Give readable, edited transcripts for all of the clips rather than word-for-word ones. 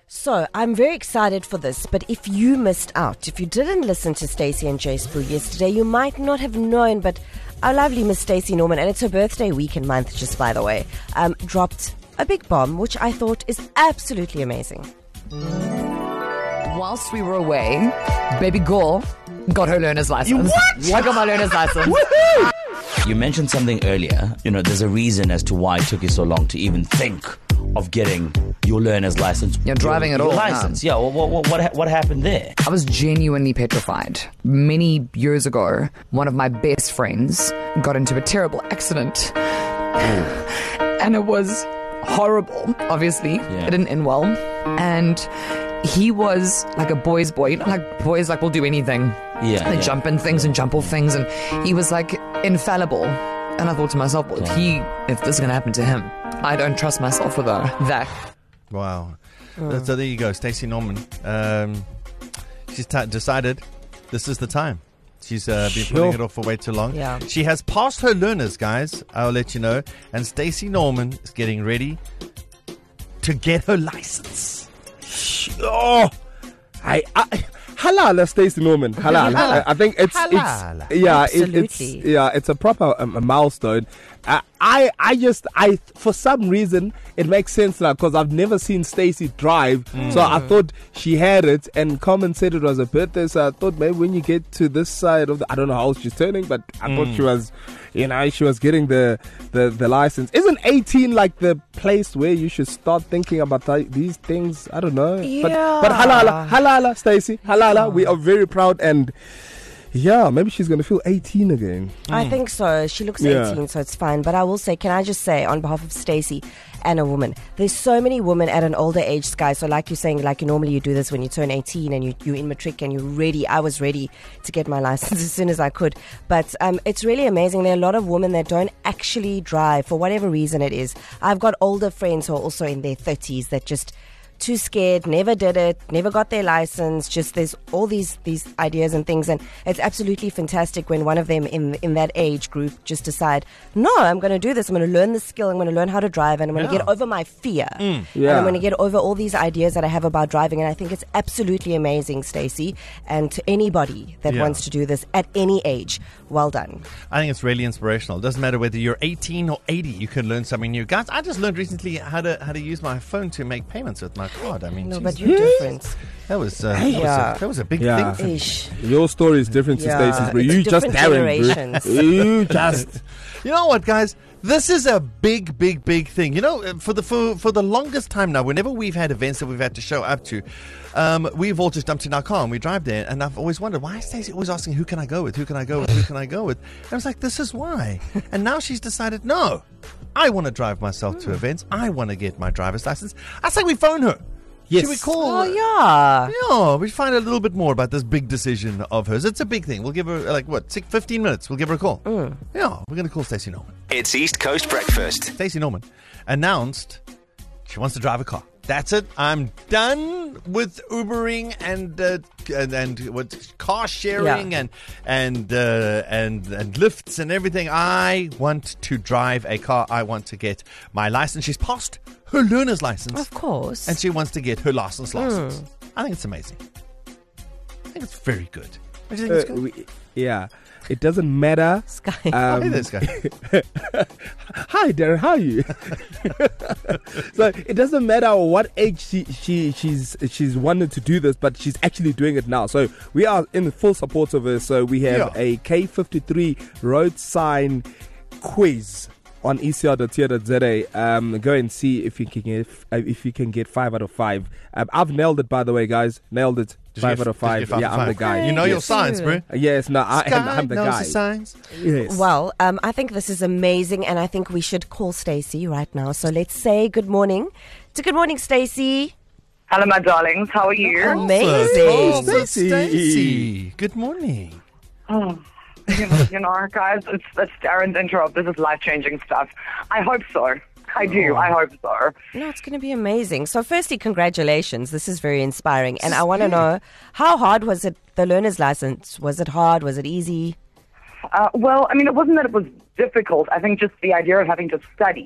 So, I'm very excited for this, but if you missed out, if you didn't listen to Stacey and Jay Spoo yesterday, you might not have known, but our lovely Miss Stacey Norman, and it's her birthday week and month, just by the way, dropped a big bomb, which I thought is absolutely amazing. Whilst we were away, baby girl got her learner's license. What? I got my learner's license. You mentioned something earlier. There's a reason as to why it took you so long to even think of getting your learner's license. You're driving at your all. license. Yeah. What happened there? I was genuinely petrified. Many years ago, one of my best friends got into a terrible accident. And it was horrible, obviously. Yeah. It didn't end well. And he was like a boy's boy. Like boys will do anything. Yeah. They jump in things and jump off things. And he was like infallible. And I thought to myself, well, if this is going to happen to him, I don't trust myself with that. Wow. So there you go, Stacey Norman. She's decided this is the time. She's been putting it off for way too long. Yeah. She has passed her learners, guys. I'll let you know. And Stacey Norman is getting ready to get her license. Oh, halala, Stacey Norman. Halala. I think it's it's a proper a milestone. I for some reason it makes sense now because I've never seen Stacey drive, so I thought she had it, and Common said it was her birthday, so I thought maybe when you get to this side of I don't know how old she's turning, but I thought she was, she was getting the license. Isn't 18 like the place where you should start thinking about these things? I don't know. Yeah. But halala, Stacey, halala. We are very proud, and yeah, maybe she's going to feel 18 again. I think so. She looks 18, so it's fine. But I will say, can I just say, on behalf of Stacey and a woman, there's so many women at an older age, Sky. So like you're saying, like normally you do this when you turn 18 and you're in matric and you're ready. I was ready to get my license as soon as I could. But it's really amazing. There are a lot of women that don't actually drive for whatever reason it is. I've got older friends who are also in their 30s that just too scared, never did it, never got their license. Just there's all these ideas and things, and it's absolutely fantastic when one of them in that age group just decide, no, I'm going to do this. I'm going to learn the skill. I'm going to learn how to drive, and I'm going to get over my fear. And I'm going to get over all these ideas that I have about driving. And I think it's absolutely amazing, Stacey, and to anybody that wants to do this at any age, well done. I think it's really inspirational. It doesn't matter whether you're 18 or 80, you can learn something new. Guys, I just learned recently how to use my phone to make payments with my card. I mean, No, but you're different. that was a big thing for me. Ish. Your story is different to Stacey's, but you just generations. You just. You know what, guys? This is a big thing. For the longest time now, whenever we've had events that we've had to show up to, we've all just jumped in our car and we drive there. And I've always wondered, why is Stacey always asking, who can I go with? Who can I go with? Who can I go with? And I was like, this is why. And now she's decided, no, I want to drive myself to events. I want to get my driver's license. I say we phone her. Yes. Should we call? Oh, yeah. Yeah, we find out a little bit more about this big decision of hers. It's a big thing. We'll give her 15 minutes. We'll give her a call. Yeah, we're going to call Stacey Norman. It's East Coast Breakfast. Stacey Norman announced she wants to drive a car. That's it. I'm done with Ubering and what car sharing and lifts and everything. I want to drive a car. I want to get my license. She's passed her learner's license. Of course. And she wants to get her license. I think it's amazing. I think it's very good. What do you think it's good? It doesn't matter. Sky. Hey there, Sky. Hi, Darren. How are you? So it doesn't matter what age she's wanted to do this, but she's actually doing it now. So we are in full support of her. So we have a K53 road sign quiz on ecr.co.za. Go and see if you can get 5 out of 5. I've nailed it, by the way, guys. Nailed it. 5 out of 5. Yeah, I'm the guy. You know your signs, bro. Yes, no, I'm the guy. The signs. Yes. Well, I think this is amazing, and I think we should call Stacey right now. So let's say good morning to Good Morning, Stacey. Hello, my darlings. How are you? Amazing. Stacey. Good morning. Oh, you know, guys, it's Darren's intro. This is life-changing stuff. I hope so. I do. I hope so. No, it's going to be amazing. So firstly, congratulations. This is very inspiring. And I want to know, how hard was it, the learner's license? Was it hard? Was it easy? Well, I mean, it wasn't that it was difficult. I think just the idea of having to study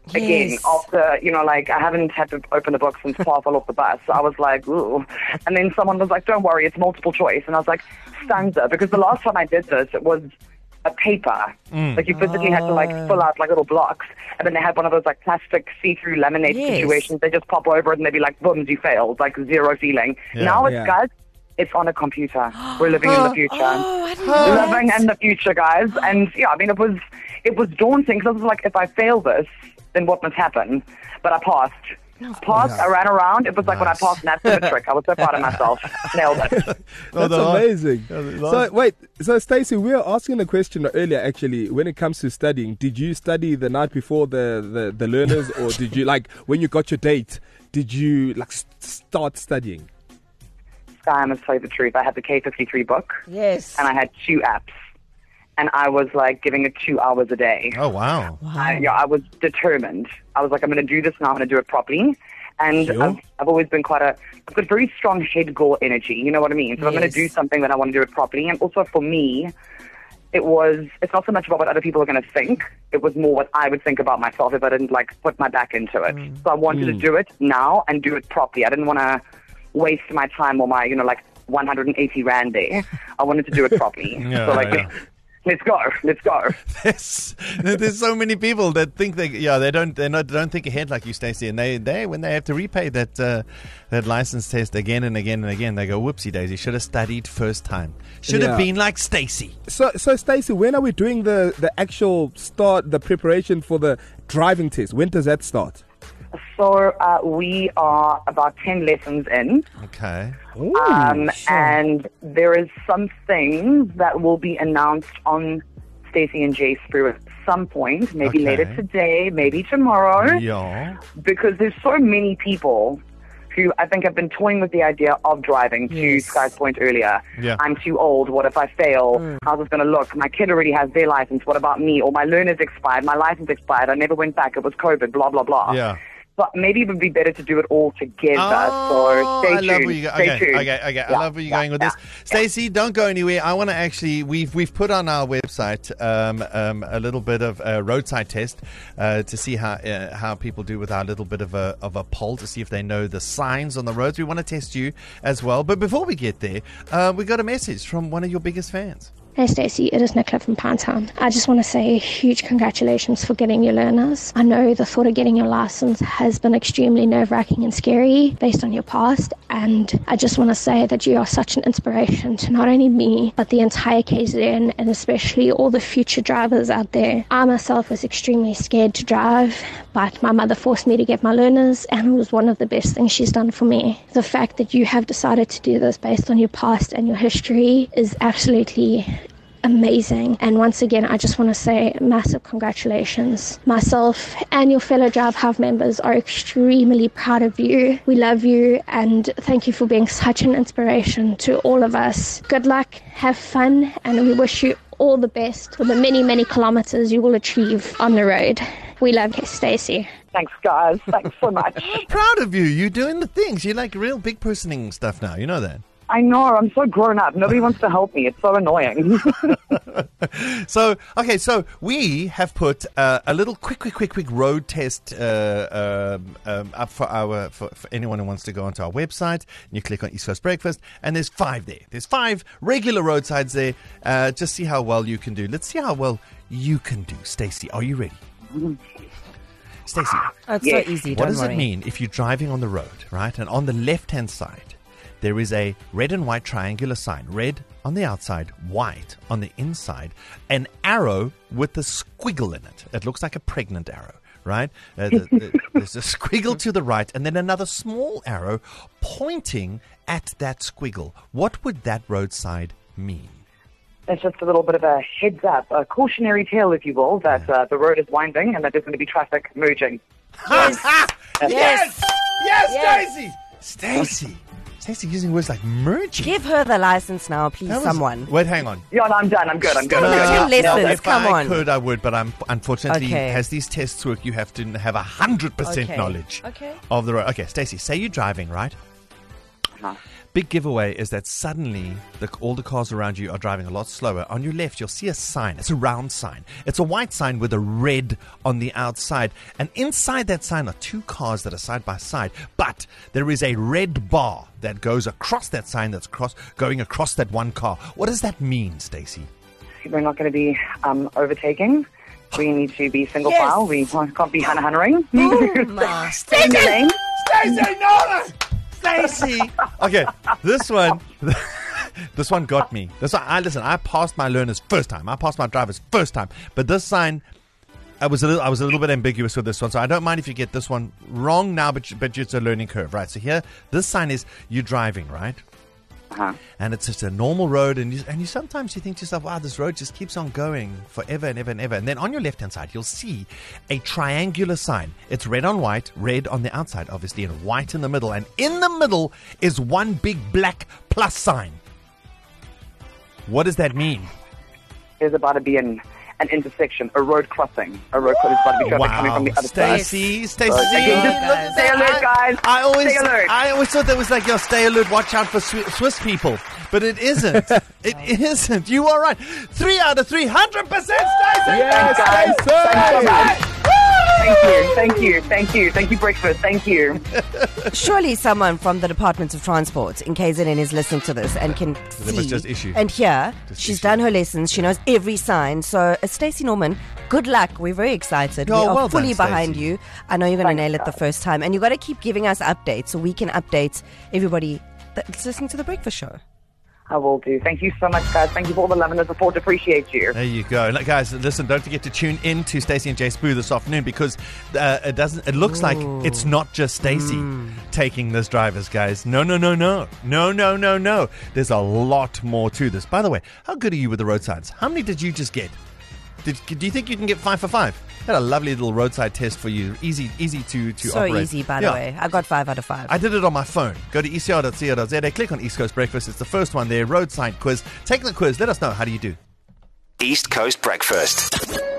again Yes. after, like I haven't had to open the book since Pa fell off the bus. So I was like, ooh. And then someone was like, don't worry, it's multiple choice. And I was like, stanza. Because the last time I did this, it was a paper. Like you physically had to like fill out like little blocks. And then they had one of those like plastic see-through laminate Yes. situations. They just pop over it and they'd be like, boom, you failed. Like zero feeling. Now it's, Yeah. guys, it's on a computer. We're living in the future. Oh, I didn't know that. Living in the future, guys. And yeah, I mean, it was daunting because I was like, if I fail this, then what must happen? But I passed. I ran around. It was like when I passed Nat Symmetric. I was so proud of myself. Nailed it. That's amazing. So Stacey, we were asking a question earlier. Actually, when it comes to studying, did you study the night before the learners, or did you like when you got your date? Did you like start studying? Sky, I must tell you the truth. I had the K53 book, Yes. and I had 2 apps, and I was like giving it 2 hours a day. Oh, wow. I was determined. I was like, I'm going to do this now. I'm going to do it properly. And Sure. I've always been I've got very strong head goal energy. You know what I mean? So if I'm going to do something, then I want to do it properly. And also for me, it's not so much about what other people are going to think. It was more what I would think about myself if I didn't like put my back into it. So I wanted to do it now and do it properly. I didn't want to waste my time or my, like 180 Rand there. I wanted to do it properly. Yeah, so like, yeah. let's go. There's so many people that think they don't think ahead like you, Stacey, and they when they have to repay that license test again and again and again, they go, whoopsie daisy, should have studied first time, should have been like Stacey. So Stacey, when are we doing the actual start, the preparation for the driving test? When does that start? So we are about 10 lessons in. Okay. And there is some things that will be announced on Stacey and Jay Sprue at some point, maybe Okay. later today, maybe tomorrow, Yeah. because there's so many people who I think have been toying with the idea of driving, to Yes. Sky's point earlier. Yeah. I'm too old. What if I fail? How's this going to look? My kid already has their license. What about me? Or my learner's expired. My license expired. I never went back. It was COVID, blah, blah, blah. Yeah. But maybe it would be better to do it all together. Oh, so stay I tuned. love where you go. Stay Okay. tuned. I love where you're going with this. Stacey, don't go anywhere. I want to actually, we've put on our website a little bit of a roadside test to see how people do with our little bit of a poll to see if they know the signs on the roads. We want to test you as well. But before we get there, we got a message from one of your biggest fans. Hey Stacey, it is Nicola from Pinetown. I just want to say huge congratulations for getting your learners. I know the thought of getting your license has been extremely nerve-wracking and scary based on your past, and I just want to say that you are such an inspiration to not only me, but the entire KZN and especially all the future drivers out there. I myself was extremely scared to drive, but my mother forced me to get my learners, and it was one of the best things she's done for me. The fact that you have decided to do this based on your past and your history is absolutely amazing. And once again, I just want to say massive congratulations. Myself and your fellow Drive Hive members are extremely proud of you. We love you and thank you for being such an inspiration to all of us. Good luck, have fun, and we wish you all the best for the many, many kilometers you will achieve on the road. We love you, Stacey. Thanks, guys. Thanks so much. I'm proud of you. You're doing the things. You're like real big personing stuff now. You know that. I know. I'm so grown up. Nobody wants to help me. It's so annoying. So we have put a little quick road test up for anyone who wants to go onto our website. And you click on East Coast Breakfast, and there's 5 there. There's 5 regular roadsides there. Just see how well you can do. Let's see how well you can do. Stacey, are you ready? Stacey, Oh, it's Yes. so easy. what Don't does worry. it mean if you're driving on the road, right? And on the left-hand side, there is a red and white triangular sign. Red on the outside, white on the inside. An arrow with a squiggle in it. It looks like a pregnant arrow, right? There's a squiggle to the right, and then another small arrow pointing at that squiggle. What would that roadside mean? It's just a little bit of a heads up, a cautionary tale, if you will, that the road is winding and that there's going to be traffic merging. Yes. Yes, Stacey! Stacey using words like merging. Give her the license now, please, That was- someone. Wait, hang on. Yeah, no, I'm done. I'm good. I'm good. No, I'm no, good. no. Lessons, If come I on. could, I would, but unfortunately, Okay. as these tests work, you have to have 100% Okay. knowledge Okay. of the road. Okay, Stacey, say you're driving, right? Big giveaway is that suddenly all the cars around you are driving a lot slower. On your left, you'll see a sign. It's a round sign. It's a white sign with a red on the outside. And inside that sign are two cars that are side by side. But there is a red bar that goes across that sign that's going across that one car. What does that mean, Stacey? We're not going to be overtaking. We need to be single file. We can't be huntering. Stay in your lane. Stacey, no! Stacey! Okay, this one got me. I passed my learners first time. I passed my drivers first time. But this sign, I was a little bit ambiguous with this one. So I don't mind if you get this one wrong now, but it's a learning curve, right? So here, this sign is you driving, right? And it's just a normal road, and you sometimes you think to yourself, wow, this road just keeps on going forever and ever and ever. And then on your left-hand side, you'll see a triangular sign. It's red on white, red on the outside, obviously, and white in the middle. And in the middle is one big black plus sign. What does that mean? There's about to be an intersection, a road crossing. A road crossing is about to be traffic coming from the other side. Stacey, Stay alert, guys. I always thought that was like, stay alert, watch out for Swiss people. But it isn't. It isn't. You are right. 3 out of 3, 100%, Stacey! Yes, Thanks, guys. Thank you, breakfast. Thank you. Surely someone from the Department of Transport in KZN is listening to this and can see and hear. She's done her lessons. She knows every sign. So, Stacey Norman, good luck. We're very excited. We are fully behind you. I know you're going to nail it the first time. And you've got to keep giving us updates so we can update everybody that's listening to The Breakfast Show. I will do. Thank you so much, guys. Thank you for all the love and the support. Appreciate you. There you go. Guys, listen, don't forget to tune in to Stacey and Jay Spoo this afternoon, because it looks like it's not just Stacey taking this drivers, guys. No. There's a lot more to this. By the way, how good are you with the road signs? How many did you just get? Do you think you can get 5 for 5? Had a lovely little roadside test for you. Easy to operate. So easy, by the way. I got 5 out of 5. I did it on my phone. Go to ecr.co.za, click on East Coast Breakfast. It's the first one there, roadside quiz. Take the quiz. Let us know. How do you do? East Coast Breakfast.